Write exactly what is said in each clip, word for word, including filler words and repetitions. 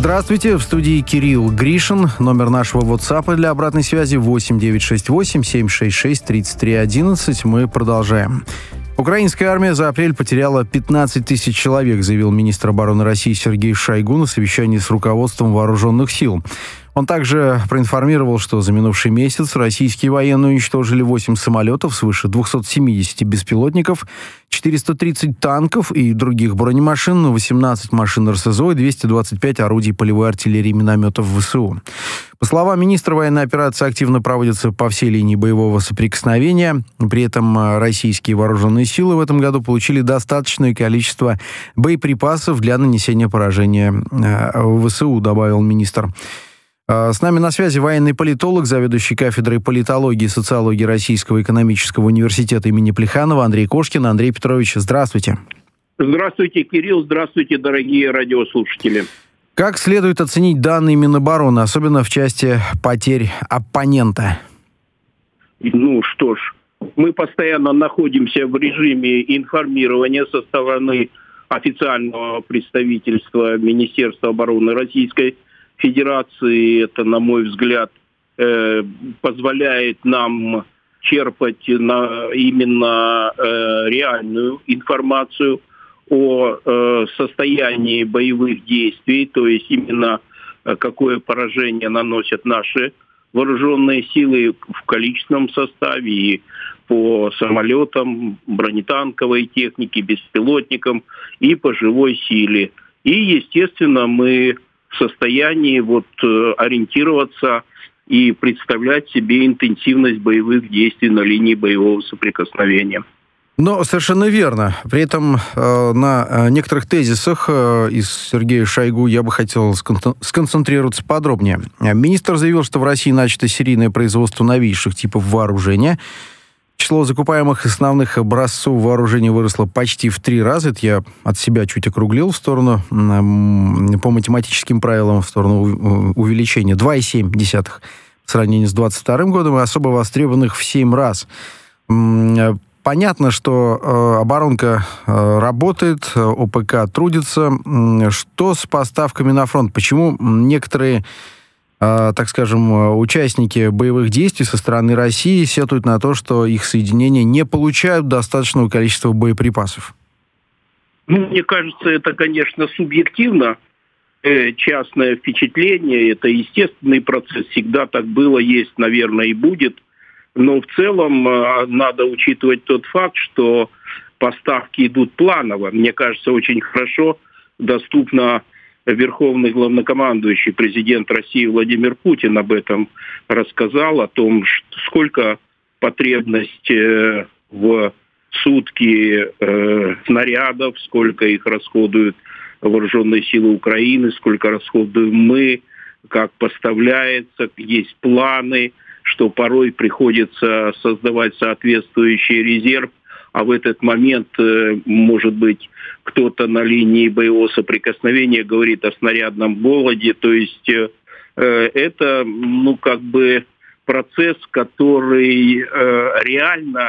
Здравствуйте, в студии Кирилл Гришин. Номер нашего WhatsApp для обратной связи восемь девятьсот шестьдесят восемь семьсот шестьдесят шесть тридцать три одиннадцать. Мы продолжаем. Украинская армия за апрель потеряла пятнадцать тысяч человек, заявил министр обороны России Сергей Шойгу на совещании с руководством вооруженных сил. Он также проинформировал, что за минувший месяц российские военные уничтожили восемь самолетов, свыше двести семьдесят беспилотников, четыреста тридцать танков и других бронемашин, восемнадцать машин эр эс зо и двести двадцать пять орудий полевой артиллерии и минометов вэ эс у. По словам министра, военная операция активно проводится по всей линии боевого соприкосновения. При этом российские вооруженные силы в этом году получили достаточное количество боеприпасов для нанесения поражения вэ эс у, добавил министр. С нами на связи военный политолог, заведующий кафедрой политологии и социологии Российского экономического университета имени Плеханова Андрей Кошкин. Андрей Петрович, здравствуйте. Здравствуйте, Кирилл. Здравствуйте, дорогие радиослушатели. Как следует оценить данные Минобороны, особенно в части потерь оппонента? Ну что ж, мы постоянно находимся в режиме информирования со стороны официального представительства Министерства обороны Российской Федерации. Это, на мой взгляд, э, позволяет нам черпать на, именно э, реальную информацию о э, состоянии боевых действий, то есть именно э, какое поражение наносят наши вооруженные силы в количественном составе и по самолетам, бронетанковой технике, беспилотникам и по живой силе. И, естественно, мы в состоянии вот ориентироваться и представлять себе интенсивность боевых действий на линии боевого соприкосновения. Ну, совершенно верно. При этом э, на некоторых тезисах э, из Сергея Шойгу я бы хотел скон- сконцентрироваться подробнее. Министр заявил, что в России начато серийное производство новейших типов вооружения. Число закупаемых основных образцов вооружения выросло почти в три раза. Это я от себя чуть округлил в сторону, по математическим правилам, в сторону увеличения два целых семь десятых в сравнении с двадцать вторым годом и особо востребованных в семь раз. Понятно, что э, оборонка э, работает, о пэ ка трудится. Что с поставками на фронт? Почему некоторые, э, так скажем, участники боевых действий со стороны России сетуют на то, что их соединения не получают достаточного количества боеприпасов? Ну, мне кажется, это, конечно, субъективно. Э, частное впечатление, это естественный процесс. Всегда так было, есть, наверное, и будет. Но в целом э, надо учитывать тот факт, что поставки идут планово. Мне кажется, очень хорошо доступно верховный главнокомандующий, президент России Владимир Путин об этом рассказал, о том, сколько потребность э, в сутки э, снарядов, сколько их расходуют вооруженные силы Украины, сколько расходуем мы, как поставляется, есть планы, что порой приходится создавать соответствующий резерв, а в этот момент, может быть, кто-то на линии боевого соприкосновения говорит о снарядном голоде. То есть это, ну, как бы процесс, который реально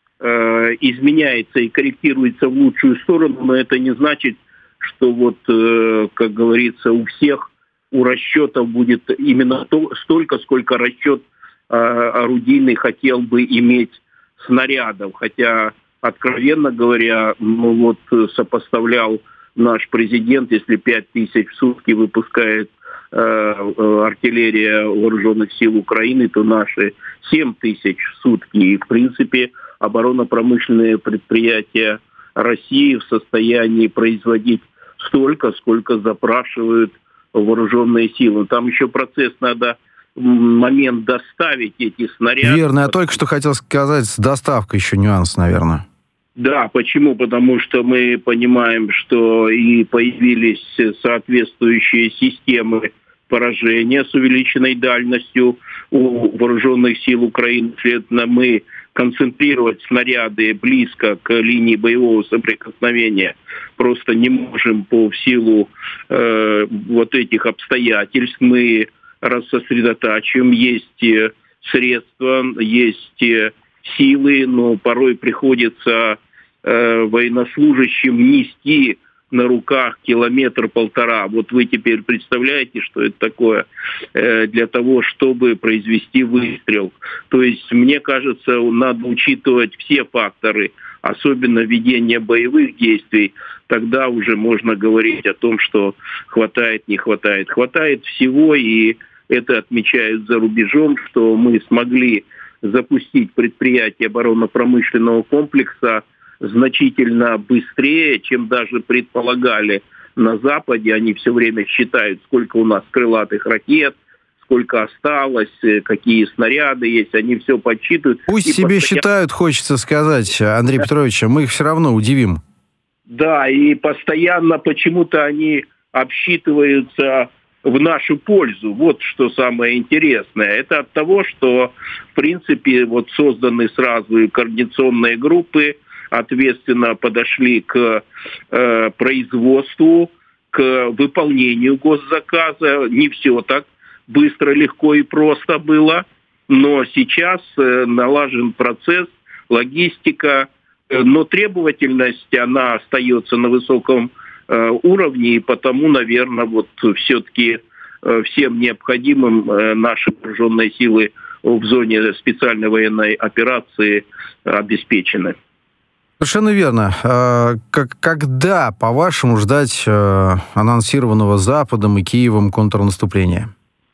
изменяется и корректируется в лучшую сторону, но это не значит, что вот, как говорится, у всех, у расчетов будет именно то, столько, сколько расчет орудийный хотел бы иметь снарядов. Хотя, откровенно говоря, ну вот сопоставлял наш президент, если пять тысяч в сутки выпускает э, артиллерия вооруженных сил Украины, то наши семь тысяч в сутки. И, в принципе, оборонно-промышленные предприятия России в состоянии производить столько, сколько запрашивают вооруженные силы. Там еще процесс надо момент доставить эти снаряды. Верно, я только что хотел сказать, с доставкой еще нюанс, наверное. Да, почему? Потому что мы понимаем, что и появились соответствующие системы поражения с увеличенной дальностью у вооруженных сил Украины. Следовательно, мы концентрировать снаряды близко к линии боевого соприкосновения просто не можем по в силу э, вот этих обстоятельств. Мы рассосредотачиваем, есть средства, есть силы, но порой приходится э, военнослужащим нести на руках километр-полтора. Вот вы теперь представляете, что это такое э, для того, чтобы произвести выстрел. То есть, мне кажется, надо учитывать все факторы, особенно ведение боевых действий. Тогда уже можно говорить о том, что хватает, не хватает. Хватает всего, и это отмечают за рубежом, что мы смогли запустить предприятие оборонно-промышленного комплекса значительно быстрее, чем даже предполагали на Западе. Они все время считают, сколько у нас крылатых ракет, сколько осталось, какие снаряды есть. Они все подсчитывают. Пусть себе постоянно считают, хочется сказать, Андрей Петрович, мы их все равно удивим. Да, и постоянно почему-то они обсчитываются в нашу пользу. Вот что самое интересное. Это от того, что, в принципе, вот созданы сразу координационные группы, ответственно подошли к э, производству, к выполнению госзаказа. Не все так быстро, легко и просто было, но сейчас э, налажен процесс, логистика, э, но требовательность, она остается на высоком э, уровне, и потому, наверное, вот все-таки э, всем необходимым э, наши вооруженные силы в зоне специальной военной операции обеспечены. Совершенно верно. Как, когда, по-вашему, ждать анонсированного Западом и Киевом контрнаступления?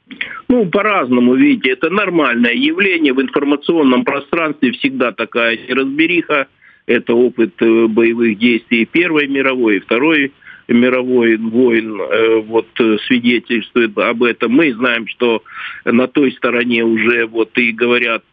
Ну, по-разному, видите, это нормальное явление. В информационном пространстве всегда такая неразбериха. Это опыт боевых действий Первой мировой и Второй мировой войн вот, свидетельствует об этом. Мы знаем, что на той стороне уже вот и говорят,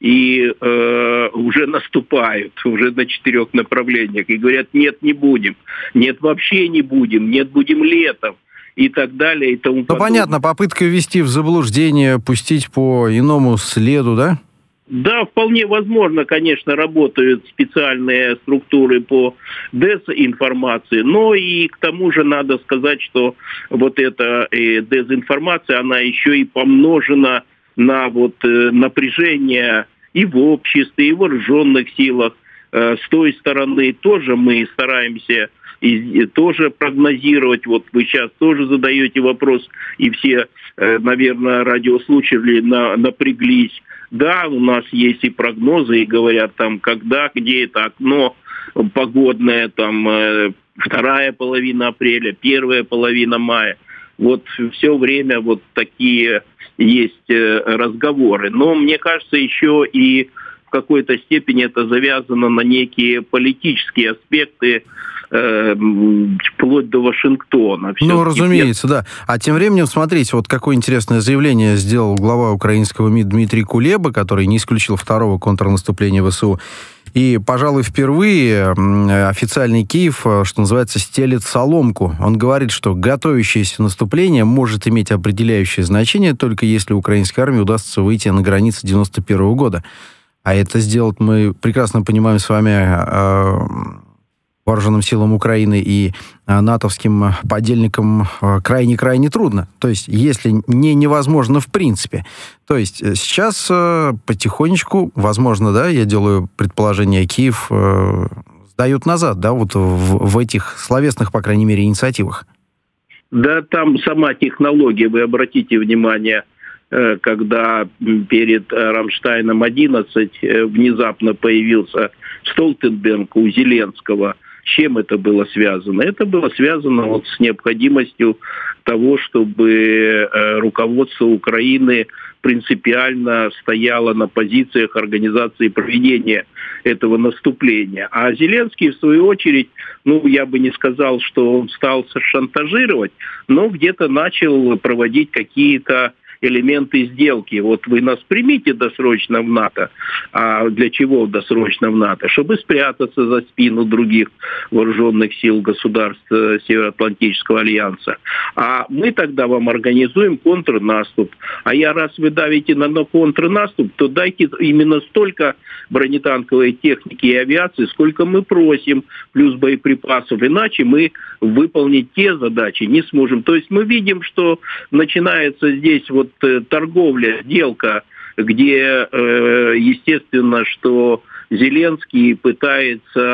и э, уже наступают, уже на четырех направлениях, и говорят, нет, не будем, нет, вообще не будем, нет, будем летом, и так далее, и тому подобное. Ну, понятно, попытка ввести в заблуждение, пустить по иному следу, да? Да, вполне возможно, конечно, работают специальные структуры по дезинформации, но и к тому же надо сказать, что вот эта э, дезинформация, она еще и помножена на вот э, напряжение и в обществе, и в вооруженных силах. Э, с той стороны тоже мы стараемся и, и тоже прогнозировать. Вот вы сейчас тоже задаете вопрос, и все, э, наверное, радиослушатели на, напряглись. Да, у нас есть и прогнозы, и говорят там, когда, где это окно погодное, там э, вторая половина апреля, первая половина мая. Вот все время вот такие есть разговоры. Но мне кажется, еще и в какой-то степени это завязано на некие политические аспекты, э, вплоть до Вашингтона. Все-таки ну, разумеется, да. А тем временем, смотрите, вот какое интересное заявление сделал глава украинского МИД Дмитрий Кулеба, который не исключил второго контрнаступления ВСУ. И, пожалуй, впервые официальный Киев, что называется, стелит соломку. Он говорит, что готовящееся наступление может иметь определяющее значение только если украинской армии удастся выйти на границы девяносто первого года. А это сделать, мы прекрасно понимаем с вами, вооруженным силам Украины и натовским подельникам крайне-крайне трудно. То есть, если не невозможно в принципе. То есть, сейчас потихонечку, возможно, да, я делаю предположение, Киев сдают назад, да, вот в, в этих словесных, по крайней мере, инициативах. Да, там сама технология, вы обратите внимание, когда перед Рамштайном одиннадцать внезапно появился Столтенберг у Зеленского. С чем это было связано? Это было связано вот с необходимостью того, чтобы руководство Украины принципиально стояло на позициях организации проведения этого наступления. А Зеленский, в свою очередь, ну, я бы не сказал, что он стал шантажировать, но где-то начал проводить какие-то элементы сделки. Вот вы нас примите досрочно в НАТО. А для чего досрочно в НАТО? Чтобы спрятаться за спину других вооруженных сил государств Североатлантического альянса. А мы тогда вам организуем контрнаступ. А я, раз вы давите на контрнаступ, то дайте именно столько бронетанковой техники и авиации, сколько мы просим, плюс боеприпасов. Иначе мы выполнить те задачи не сможем. То есть мы видим, что начинается здесь вот торговля, сделка, где, естественно, что Зеленский пытается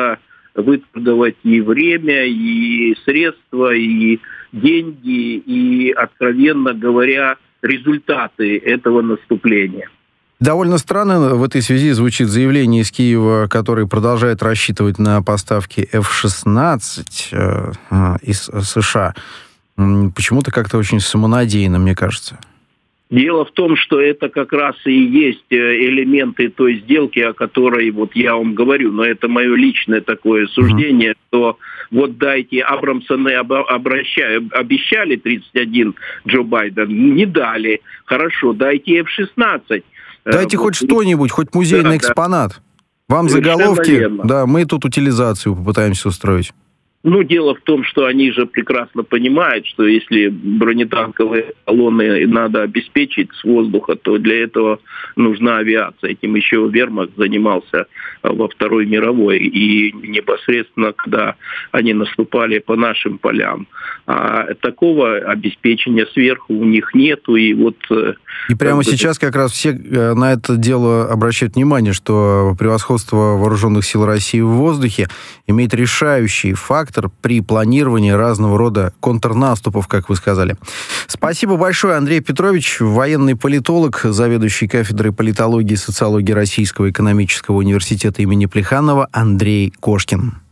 выторговать и время, и средства, и деньги, и, откровенно говоря, результаты этого наступления. Довольно странно в этой связи звучит заявление из Киева, который продолжает рассчитывать на поставки эф шестнадцать э, из США. Почему-то как-то очень самонадеянно, мне кажется. Дело в том, что это как раз и есть элементы той сделки, о которой вот я вам говорю, но это мое личное такое суждение, mm-hmm. что вот дайте, Абрамсоны обращали, обещали тридцать один Джо Байден, не дали. Хорошо, дайте эф шестнадцать. Дайте вот. Хоть что-нибудь, хоть музейный да, экспонат. Да. Вам заголовки, да, мы тут утилизацию попытаемся устроить. Ну, дело в том, что они же прекрасно понимают, что если бронетанковые колонны надо обеспечить с воздуха, то для этого нужна авиация. Этим еще Вермахт занимался во Второй мировой. И непосредственно, когда они наступали по нашим полям. А такого обеспечения сверху у них нету. И, вот, и прямо как сейчас как раз все на это дело обращают внимание, что превосходство вооруженных сил России в воздухе имеет решающий фактор при планировании разного рода контрнаступов, как вы сказали. Спасибо большое, Андрей Петрович, военный политолог, заведующий кафедрой политологии и социологии Российского экономического университета имени Плеханова Андрей Кошкин.